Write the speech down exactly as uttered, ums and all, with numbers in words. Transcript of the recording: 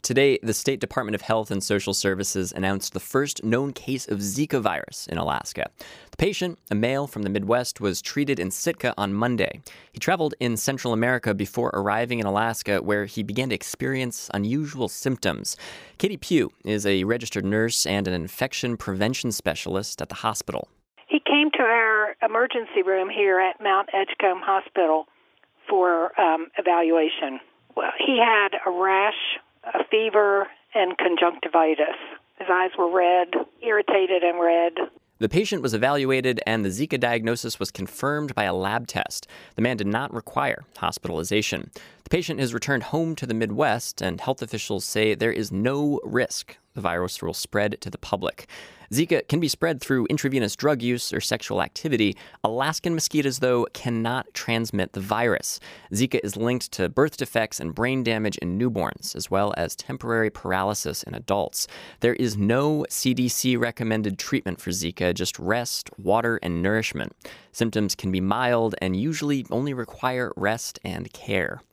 Today, the State Department of Health and Social Services announced the first known case of Zika virus in Alaska. The patient, a male from the Midwest, was treated in Sitka on Monday. He traveled in Central America before arriving in Alaska, where he began to experience unusual symptoms. Katie Pugh is a registered nurse and an infection prevention specialist at the hospital. He came to our emergency room here at Mount Edgecombe Hospital for um, evaluation. Well, he had a rash, a fever, and conjunctivitis. His eyes were red, irritated and red. The patient was evaluated and the Zika diagnosis was confirmed by a lab test. The man did not require hospitalization. The patient is returned home to the Midwest, and health officials say there is no risk the virus will spread to the public. Zika can be spread through intravenous drug use or sexual activity. Alaskan mosquitoes, though, cannot transmit the virus. Zika is linked to birth defects and brain damage in newborns, as well as temporary paralysis in adults. There is no C D C-recommended treatment for Zika, just rest, water, and nourishment. Symptoms can be mild and usually only require rest and care.